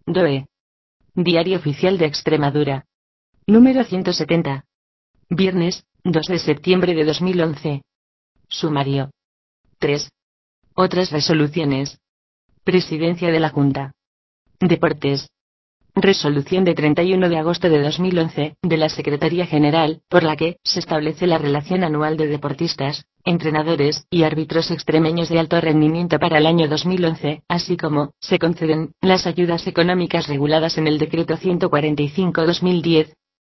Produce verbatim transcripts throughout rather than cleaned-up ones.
D O E. Diario Oficial de Extremadura. Número ciento setenta. Viernes, dos de septiembre de dos mil once. Sumario. tres. Otras resoluciones. Presidencia de la Junta. Deportes. Resolución de treinta y uno de agosto de dos mil once, de la Secretaría General, por la que se establece la relación anual de deportistas, entrenadores y árbitros extremeños de alto rendimiento para el año dos mil once, así como se conceden las ayudas económicas reguladas en el Decreto ciento cuarenta y cinco barra dos mil diez,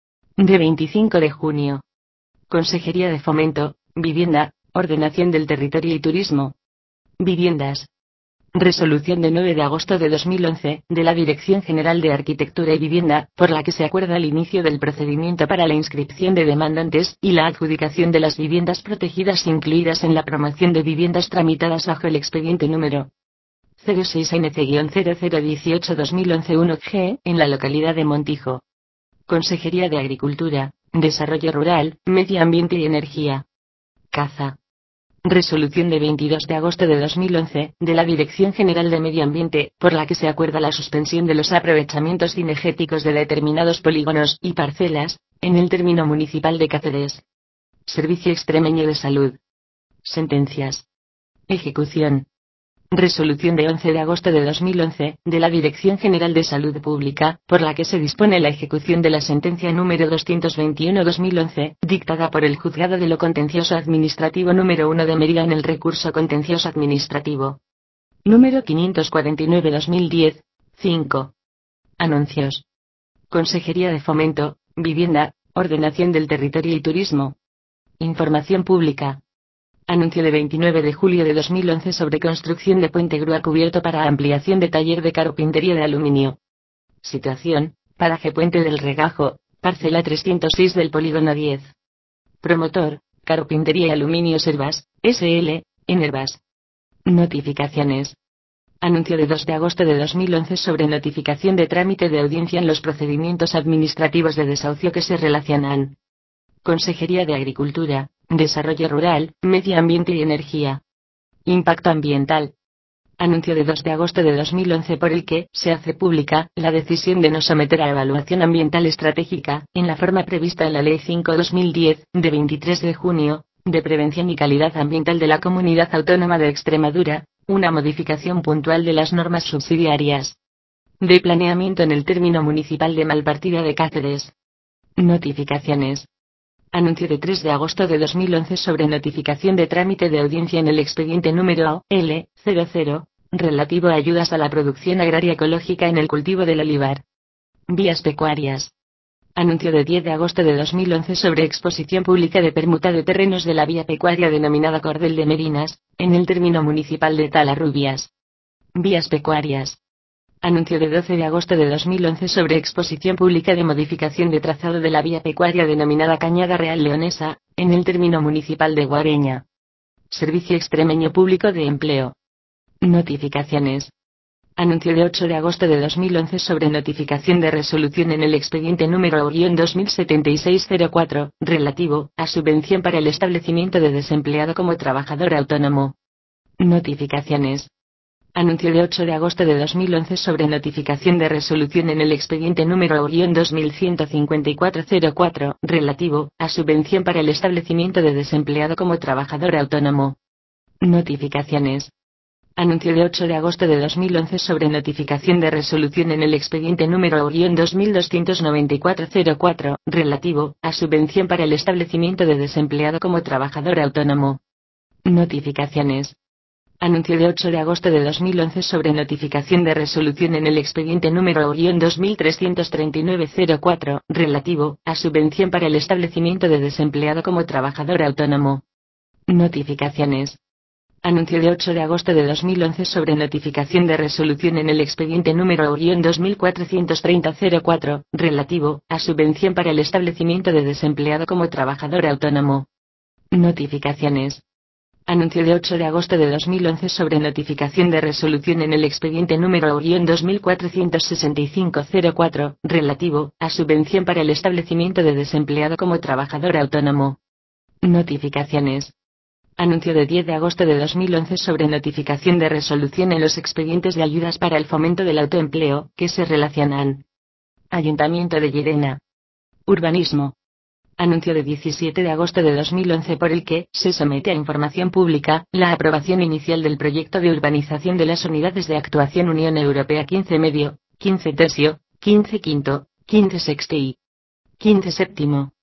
de veinticinco de junio. Consejería de Fomento, Vivienda, Ordenación del Territorio y Turismo. Viviendas. Resolución de nueve de agosto de dos mil once, de la Dirección General de Arquitectura y Vivienda, por la que se acuerda el inicio del procedimiento para la inscripción de demandantes y la adjudicación de las viviendas protegidas incluidas en la promoción de viviendas tramitadas bajo el expediente número cero seis N C cero cero dieciocho dos mil once uno G, en la localidad de Montijo. Consejería de Agricultura, Desarrollo Rural, Medio Ambiente y Energía. Caza. Resolución de veintidós de agosto de dos mil once, de la Dirección General de Medio Ambiente, por la que se acuerda la suspensión de los aprovechamientos cinegéticos de determinados polígonos y parcelas, en el término municipal de Cáceres. Servicio Extremeño de Salud. Sentencias. Ejecución. Resolución de once de agosto de dos mil once, de la Dirección General de Salud Pública, por la que se dispone la ejecución de la sentencia número doscientos veintiuno barra dos mil once, dictada por el Juzgado de lo Contencioso Administrativo número uno de Mérida en el recurso contencioso administrativo número quinientos cuarenta y nueve barra dos mil diez, cinco. Anuncios. Consejería de Fomento, Vivienda, Ordenación del Territorio y Turismo. Información pública. Anuncio de veintinueve de julio de dos mil once sobre construcción de puente grúa cubierto para ampliación de taller de carpintería de aluminio. Situación, paraje Puente del Regajo, parcela trescientos seis del polígono diez. Promotor, Carpintería y Aluminio Servas, S L, en Hervas. Notificaciones. Anuncio de dos de agosto de dos mil once sobre notificación de trámite de audiencia en los procedimientos administrativos de desahucio que se relacionan. Consejería de Agricultura, Desarrollo Rural, Medio Ambiente y Energía. Impacto Ambiental. Anuncio de dos de agosto de dos mil once por el que se hace pública la decisión de no someter a evaluación ambiental estratégica, en la forma prevista en la Ley cinco barra dos mil diez, de veintitrés de junio, de Prevención y Calidad Ambiental de la Comunidad Autónoma de Extremadura, una modificación puntual de las normas subsidiarias de planeamiento en el término municipal de Malpartida de Cáceres. Notificaciones. Anuncio de tres de agosto de dos mil once sobre notificación de trámite de audiencia en el expediente número A L cero cero, relativo a ayudas a la producción agraria ecológica en el cultivo del olivar. Vías pecuarias. Anuncio de diez de agosto de dos mil once sobre exposición pública de permuta de terrenos de la vía pecuaria denominada Cordel de Merinas, en el término municipal de Talarrubias. Vías pecuarias. Anuncio de doce de agosto de dos mil once sobre exposición pública de modificación de trazado de la vía pecuaria denominada Cañada Real Leonesa, en el término municipal de Guareña. Servicio Extremeño Público de Empleo. Notificaciones. Anuncio de ocho de agosto de dos mil once sobre notificación de resolución en el expediente número dos mil setenta y seis cero cuatro, relativo a subvención para el establecimiento de desempleado como trabajador autónomo. Notificaciones. Anuncio de ocho de agosto de dos mil once sobre notificación de resolución en el expediente número dos mil ciento cincuenta y cuatro cero cuatro, relativo a subvención para el establecimiento de desempleado como trabajador autónomo. Notificaciones. Anuncio de ocho de agosto de dos mil once sobre notificación de resolución en el expediente número dos mil doscientos noventa y cuatro cero cuatro, relativo a subvención para el establecimiento de desempleado como trabajador autónomo. Notificaciones. Anuncio de ocho de agosto de dos mil once sobre notificación de resolución en el expediente número dos mil trescientos treinta y nueve cero cuatro, relativo a subvención para el establecimiento de desempleado como trabajador autónomo. Notificaciones. Anuncio de ocho de agosto de dos mil once sobre notificación de resolución en el expediente número dos mil cuatrocientos treinta cero cuatro, relativo a subvención para el establecimiento de desempleado como trabajador autónomo. Notificaciones. Anuncio de ocho de agosto de dos mil once sobre notificación de resolución en el expediente número dos mil cuatrocientos sesenta y cinco cero cuatro, relativo a subvención para el establecimiento de desempleado como trabajador autónomo. Notificaciones. Anuncio de diez de agosto de dos mil once sobre notificación de resolución en los expedientes de ayudas para el fomento del autoempleo, que se relacionan. Ayuntamiento de Llerena. Urbanismo. Anuncio de diecisiete de agosto de dos mil once por el que se somete a información pública la aprobación inicial del proyecto de urbanización de las unidades de actuación Unión Europea quince medio, quince tercio, quince quinto, quince sexto y quince séptimo.